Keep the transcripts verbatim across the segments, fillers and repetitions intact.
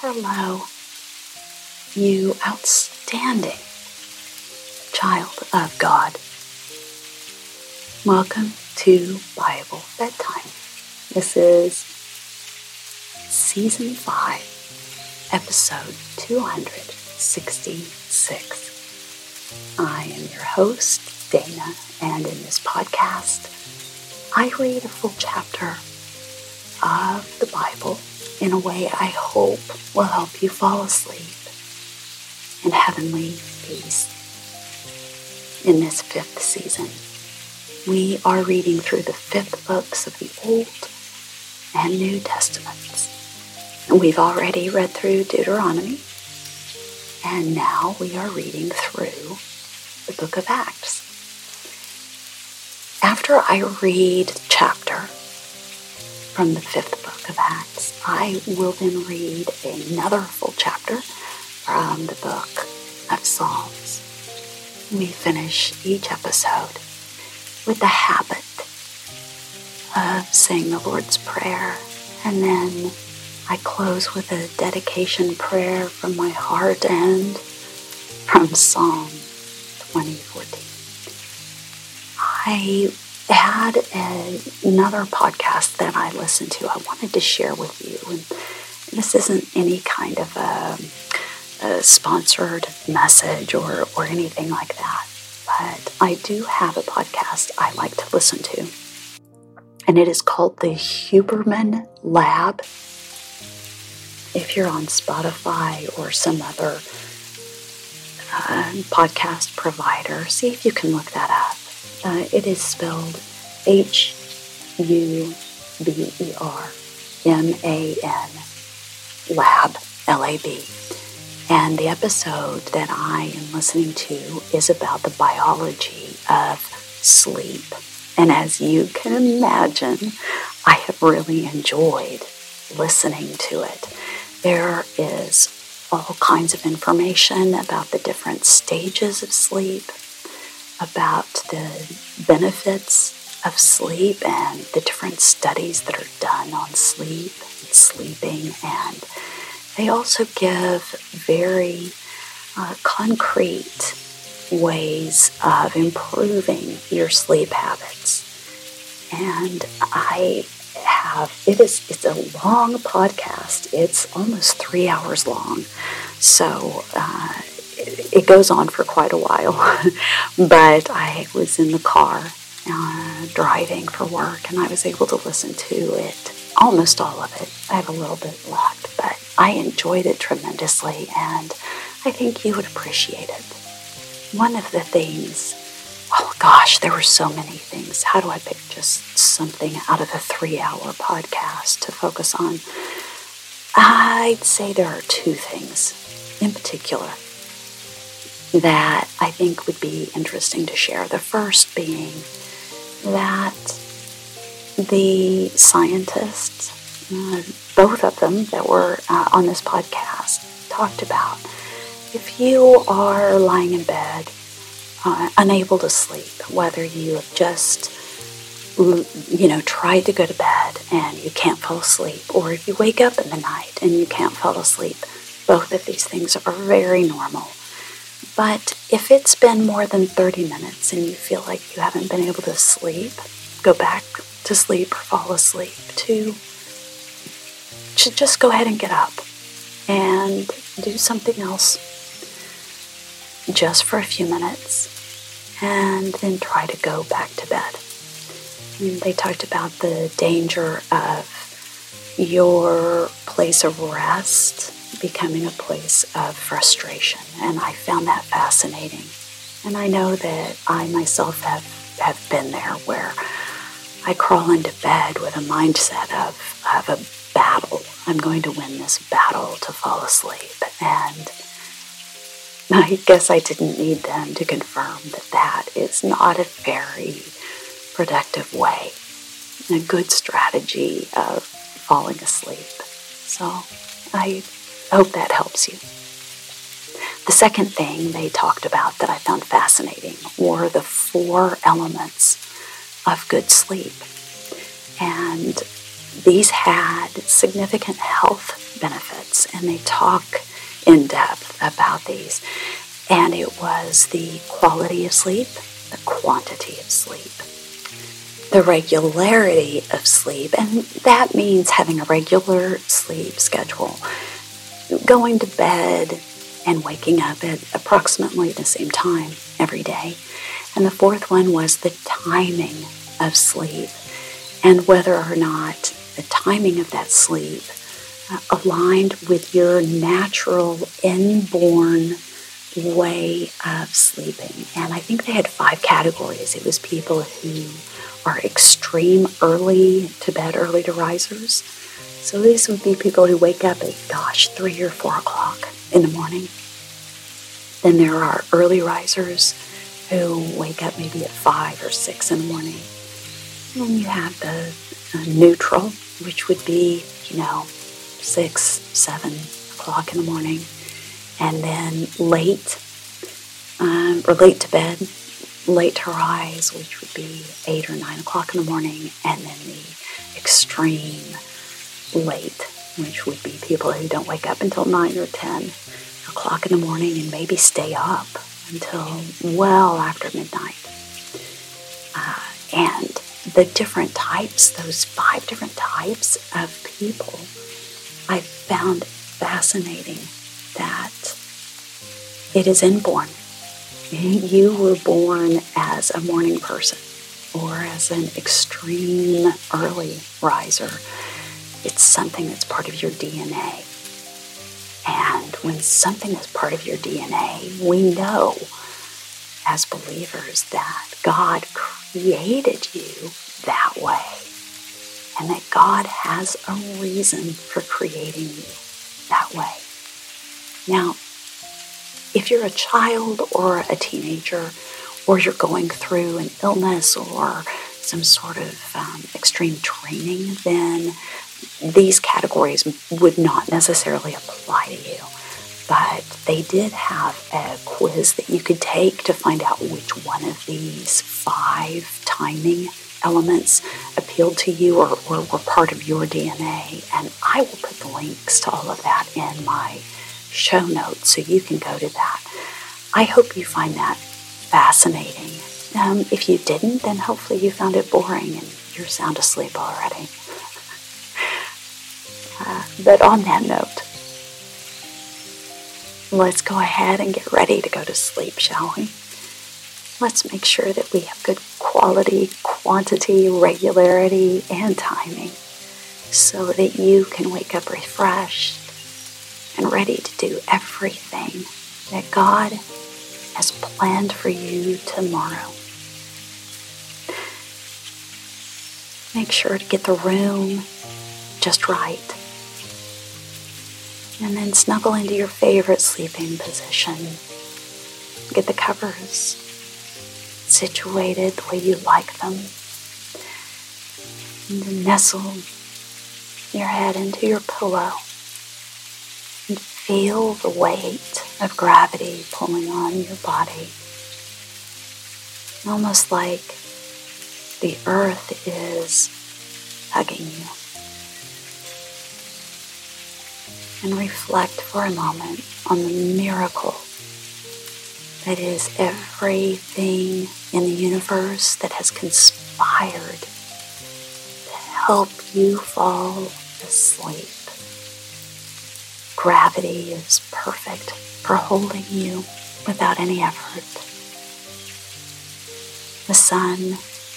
Hello, you outstanding child of God. Welcome to Bible Bedtime. This is Season five, Episode two hundred sixty-six. I am your host, Dana, and in this podcast, I read a full chapter of the Bible in a way I hope will help you fall asleep in heavenly peace. In this fifth season, we are reading through the fifth books of the Old and New Testaments. We've already read through Deuteronomy, and now we are reading through the book of Acts. After I read the chapter from the fifth book of Acts, I will then read another full chapter from the book of Psalms. We finish each episode with the habit of saying the Lord's Prayer, and then I close with a dedication prayer from my heart and from Psalm twenty fourteen. I had a, another podcast that I listened to I wanted to share with you, and this isn't any kind of a, a sponsored message or, or anything like that, but I do have a podcast I like to listen to, and it is called the Huberman Lab. If you're on Spotify or some other uh, podcast provider, see if you can look that up. Uh, it is spelled H U B E R M A N Lab, L A B. And the episode that I am listening to is about the biology of sleep. And as you can imagine, I have really enjoyed listening to it. There is all kinds of information about the different stages of sleep, about the benefits of sleep and the different studies that are done on sleep and sleeping. And they also give very uh, concrete ways of improving your sleep habits. And I have, it is, it's a long podcast. It's almost three hours long. So, uh, it goes on for quite a while, but I was in the car uh, driving for work, and I was able to listen to it, almost all of it. I have a little bit left, but I enjoyed it tremendously, and I think you would appreciate it. One of the things, oh gosh, there were so many things. How do I pick just something out of a three-hour podcast to focus on? I'd say there are two things in particular that I think would be interesting to share. The first being that the scientists, uh, both of them that were uh, on this podcast, talked about if you are lying in bed, uh, unable to sleep, whether you have just, you know, tried to go to bed and you can't fall asleep, or if you wake up in the night and you can't fall asleep, both of these things are very normal. But if it's been more than thirty minutes and you feel like you haven't been able to sleep, go back to sleep or fall asleep, to should just go ahead and get up and do something else just for a few minutes, and then try to go back to bed. And they talked about the danger of your place of rest becoming a place of frustration, and I found that fascinating. And I know that I myself have, have been there, where I crawl into bed with a mindset of, of a battle. I'm going to win this battle to fall asleep. And I guess I didn't need them to confirm that that is not a very productive way, a good strategy of falling asleep. So I I hope that helps you. The second thing they talked about that I found fascinating were the four elements of good sleep. And these had significant health benefits. notes, and they talk in depth about these. And it was the quality of sleep, the quantity of sleep, the regularity of sleep, and that means having a regular sleep schedule, going to bed and waking up at approximately the same time every day. And the fourth one was the timing of sleep, and whether or not the timing of that sleep uh, aligned with your natural inborn way of sleeping. And I think they had five categories. It was people who are extreme early to bed, early to risers. So these would be people who wake up at, gosh, three or four o'clock in the morning. Then there are early risers who wake up maybe at five or six in the morning. And then you have the uh, neutral, which would be, you know, six, seven o'clock in the morning. And then late, um, or late to bed, late to rise, which would be eight or nine o'clock in the morning. And then the extreme late, which would be people who don't wake up until nine or ten o'clock in the morning and maybe stay up until well after midnight. Uh, and the different types, those five different types of people, I found fascinating that it is inborn. You were born as a morning person or as an extreme early riser. It's something that's part of your D N A. And when something is part of your D N A, we know as believers that God created you that way, and that God has a reason for creating you that way. Now, if you're a child or a teenager, or you're going through an illness or some sort of um, extreme training, then these categories would not necessarily apply to you. But they did have a quiz that you could take to find out which one of these five timing elements appealed to you or, or were part of your D N A. And I will put the links to all of that in my show notes so you can go to that. I hope you find that fascinating. Um, if you didn't, then hopefully you found it boring and you're sound asleep already. uh, but on that note, let's go ahead and get ready to go to sleep, shall we? Let's make sure that we have good quality, quantity, regularity, and timing so that you can wake up refreshed and ready to do everything that God has planned for you tomorrow. Make sure to get the room just right. And then snuggle into your favorite sleeping position. Get the covers situated the way you like them. And then nestle your head into your pillow. And feel the weight of gravity pulling on your body. Almost like the earth is hugging you. And reflect for a moment on the miracle that is everything in the universe that has conspired to help you fall asleep. Gravity is perfect for holding you without any effort. The sun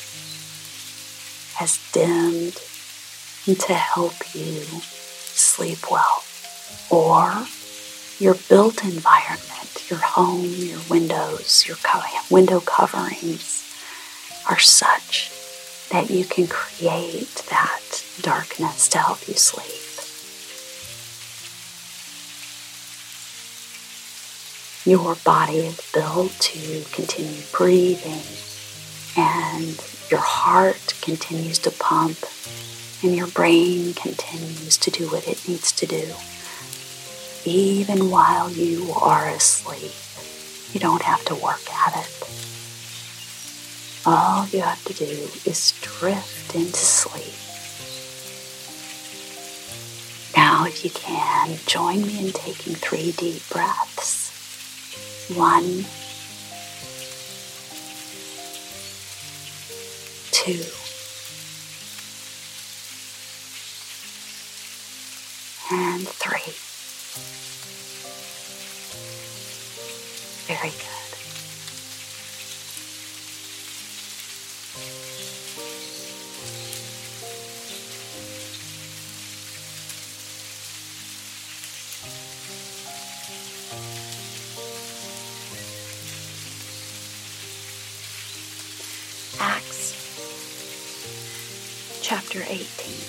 has dimmed to help you sleep well. Or your built environment, your home, your windows, your co- window coverings are such that you can create that darkness to help you sleep. Your body is built to continue breathing, and your heart continues to pump, and your brain continues to do what it needs to do. Even while you are asleep, you don't have to work at it. All you have to do is drift into sleep. Now if you can, join me in taking three deep breaths. One, two, and three. Very good. Acts chapter eighteen.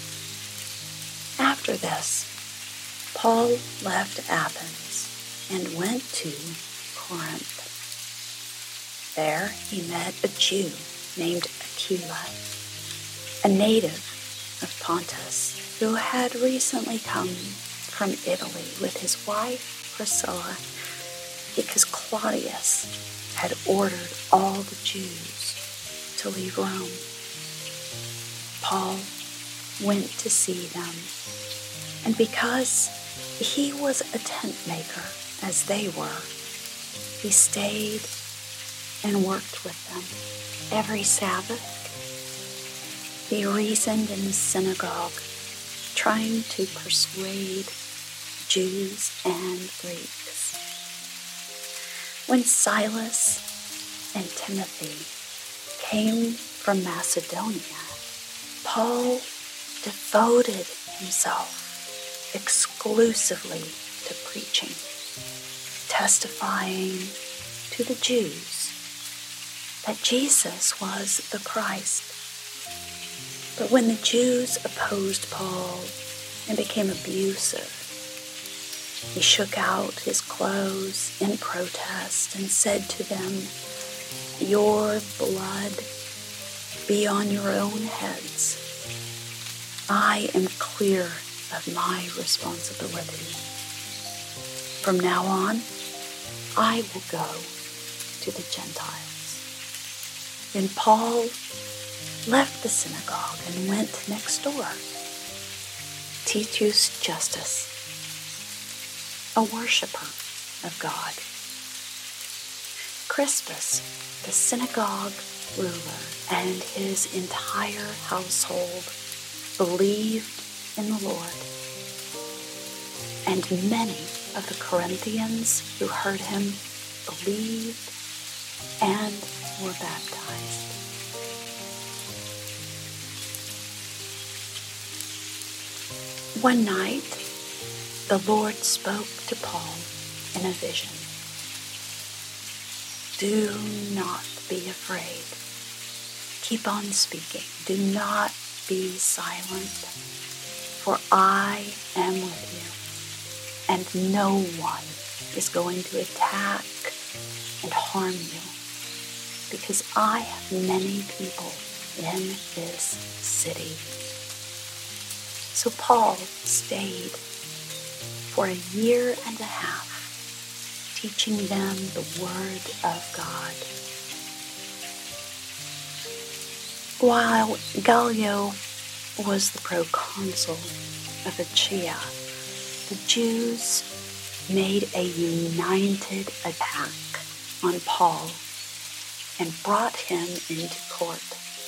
After this, Paul left Athens and went to Corinth. There he met a Jew named Aquila, a native of Pontus, who had recently come from Italy with his wife Priscilla, because Claudius had ordered all the Jews to leave Rome. Paul went to see them, and because he was a tent maker as they were, he stayed and worked with them every Sabbath. He reasoned in the synagogue, trying to persuade Jews and Greeks. When Silas and Timothy came from Macedonia, Paul devoted himself exclusively to preaching, testifying to the Jews that Jesus was the Christ. But when the Jews opposed Paul and became abusive, he shook out his clothes in protest and said to them, "Your blood be on your own heads. I am clear of my responsibility. From now on, I will go to the Gentiles." Then Paul left the synagogue and went next door. Titus Justus, a worshiper of God, Crispus, the synagogue ruler, and his entire household believed in the Lord. And many of the Corinthians who heard him believed and were baptized. One night, the Lord spoke to Paul in a vision. "Do not be afraid. Keep on speaking. Do not be silent, for I am with you, and no one is going to attack and harm you, because I have many people in this city." So Paul stayed for a year and a half, teaching them the word of God. While Gallio was the proconsul of Achaia, the Jews made a united attack on Paul and brought him into court.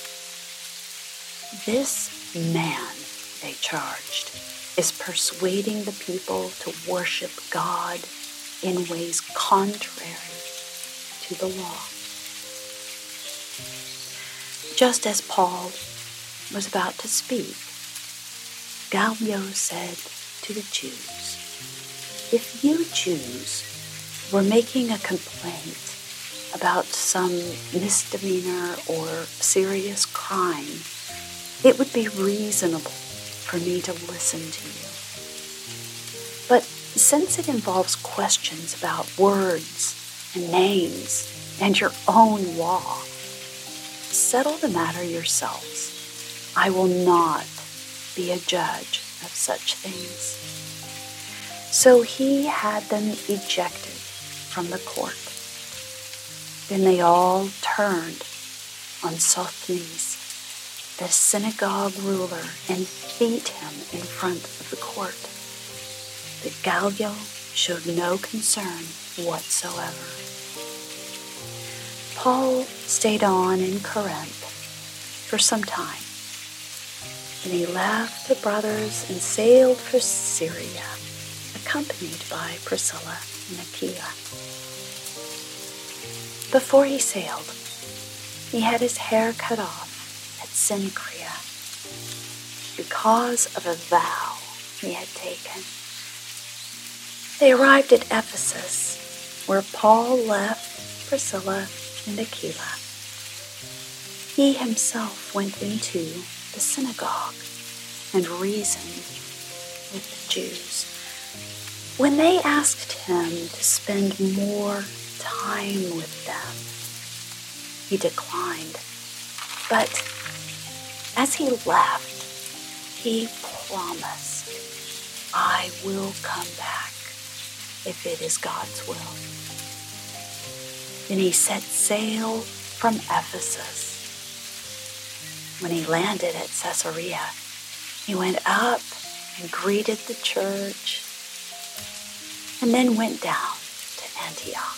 "This man," they charged, "is persuading the people to worship God in ways contrary to the law." Just as Paul was about to speak, Gallio said to the Jews, "If you Jews were making a complaint about some misdemeanor or serious crime, it would be reasonable for me to listen to you. But since it involves questions about words and names and your own law, settle the matter yourselves. I will not be a judge of such things." So he had them ejected from the court. Then they all turned on Sosthenes, the synagogue ruler, and beat him in front of the court. But Gallio showed no concern whatsoever. Paul stayed on in Corinth for some time. Then he left the brothers and sailed for Syria, accompanied by Priscilla and Aquila. Before he sailed, he had his hair cut off at Cenchrea because of a vow he had taken. They arrived at Ephesus, where Paul left Priscilla and Aquila. He himself went into the synagogue and reasoned with the Jews. When they asked him to spend more time with them, he declined. But as he left, he promised, "I will come back if it is God's will." Then he set sail from Ephesus. When he landed at Caesarea, he went up and greeted the church, and then went down to Antioch.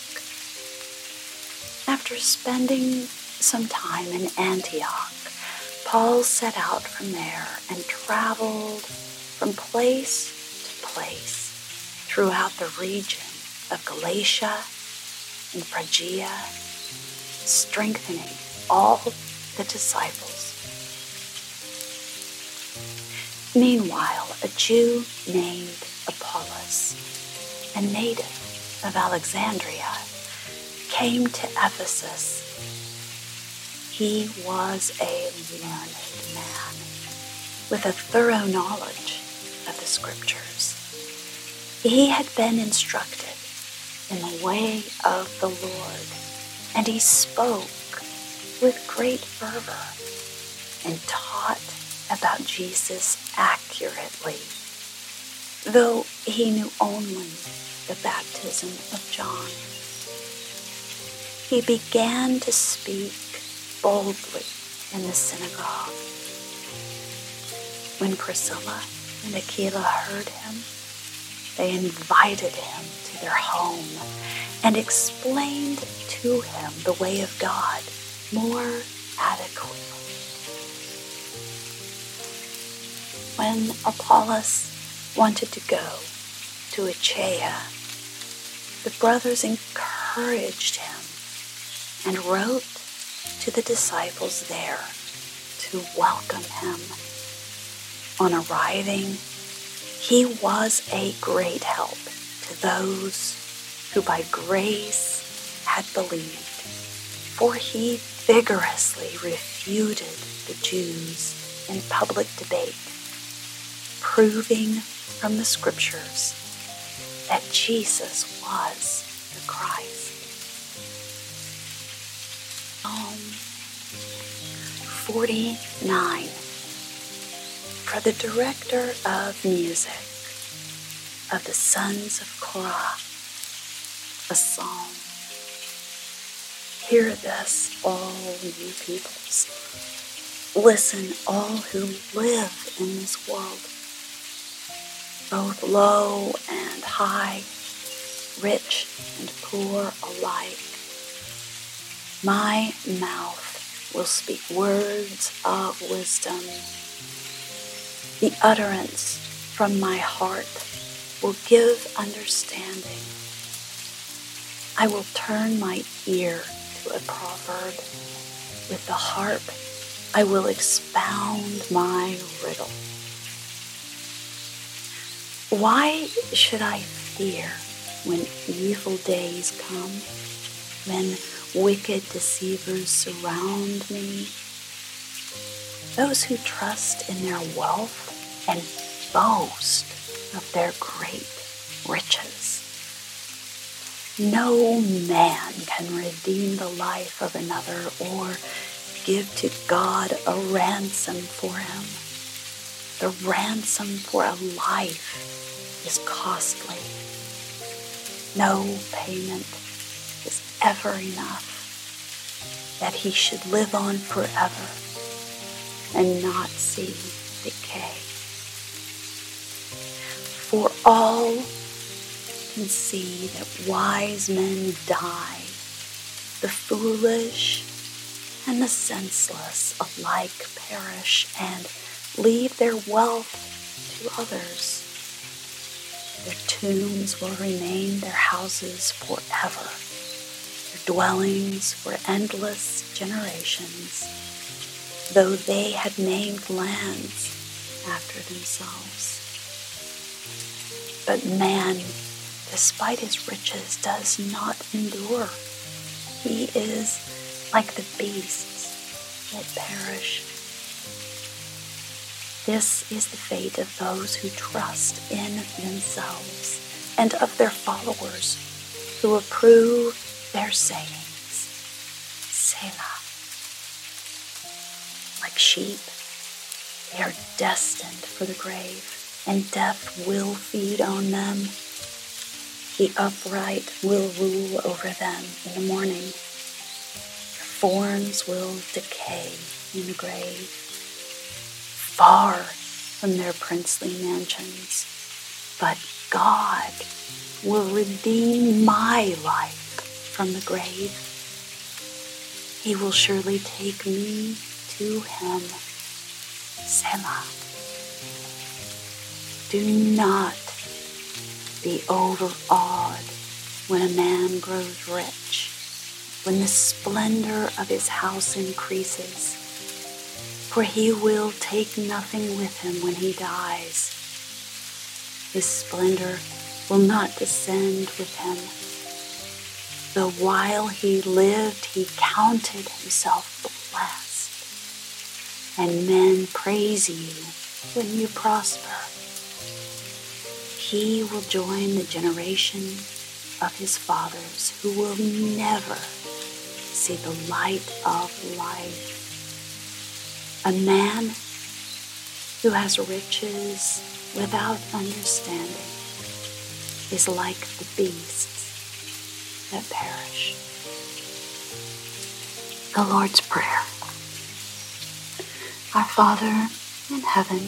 After spending some time in Antioch, Paul set out from there and traveled from place to place throughout the region of Galatia and Phrygia, strengthening all the disciples. Meanwhile, a Jew named Apollos, a native of Alexandria, came to Ephesus. He was a learned man with a thorough knowledge of the Scriptures. He had been instructed in the way of the Lord, and he spoke with great fervor and taught about Jesus accurately, though he knew only the baptism of John. He began to speak boldly in the synagogue. When Priscilla and Aquila heard him, they invited him to their home and explained to him the way of God more adequately. When Apollos wanted to go to Achaia, the brothers encouraged him and wrote to the disciples there to welcome him. On arriving, he was a great help to those who by grace had believed, for he vigorously refuted the Jews in public debate, proving from the Scriptures that Jesus was the Christ. Psalm forty-nine. For the director of music of the sons of Korah, a psalm. Hear this, all you peoples. Listen, all who live in this world, both low and high, rich and poor alike. My mouth will speak words of wisdom. The utterance from my heart will give understanding. I will turn my ear to a proverb. With the harp, I will expound my riddle. Why should I fear when evil days come, when wicked deceivers surround me? Those who trust in their wealth and boast of their great riches. No man can redeem the life of another or give to God a ransom for him. The ransom for a life is costly. No payment is ever enough that he should live on forever and not see decay. For all and see that wise men die. The foolish and the senseless alike perish and leave their wealth to others. Their tombs will remain their houses forever, their dwellings for endless generations, though they had named lands after themselves. But man, despite his riches, does not endure. He is like the beasts that perish. This is the fate of those who trust in themselves and of their followers who approve their sayings. Selah. Like sheep, they are destined for the grave, and death will feed on them. The upright will rule over them in the morning. Their forms will decay in the grave, far from their princely mansions. But God will redeem my life from the grave. He will surely take me to him. Selah. Do not be overawed when a man grows rich, when the splendor of his house increases, for he will take nothing with him when he dies. His splendor will not descend with him. Though while he lived, he counted himself blessed, and men praise you when you prosper. He will join the generation of his fathers who will never see the light of life. A man who has riches without understanding is like the beasts that perish. The Lord's Prayer. Our Father in heaven,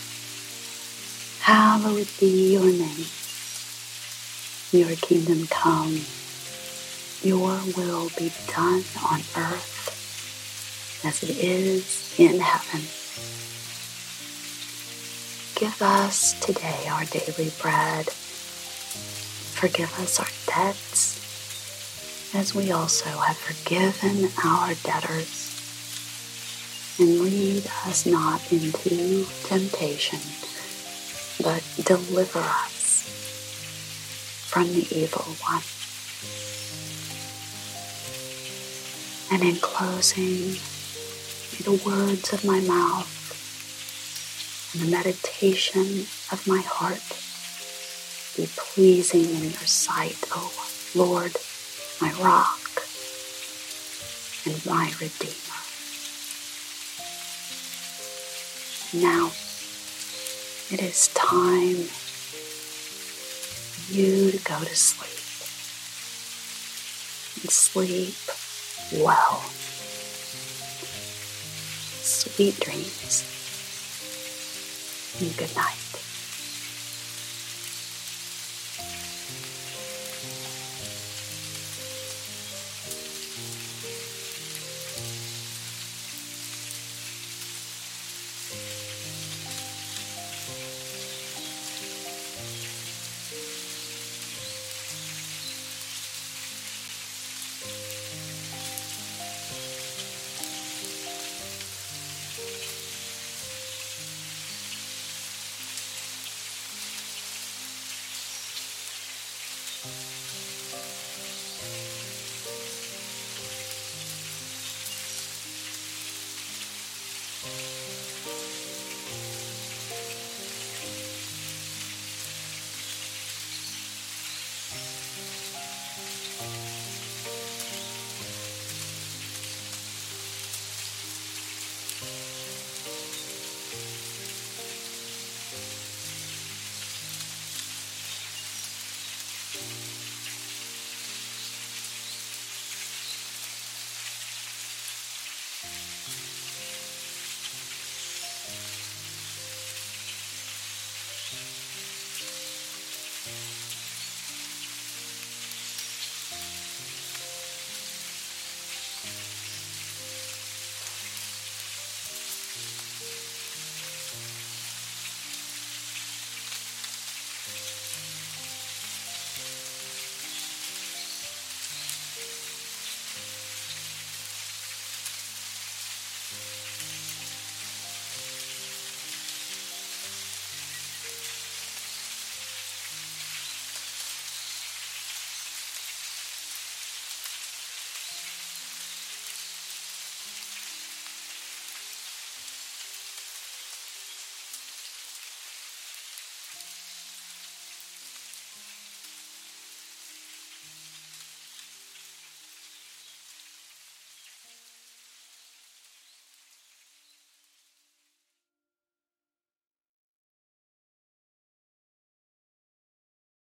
hallowed be your name. Your kingdom come. Your will be done on earth as it is in heaven. Give us today our daily bread. Forgive us our debts, as we also have forgiven our debtors. And lead us not into temptation, but deliver us from the evil one. And in closing, may the words of my mouth and the meditation of my heart be pleasing in your sight, O Lord, my rock and my redeemer. Now, it is time for you to go to sleep, and sleep well. Sweet dreams, and good night.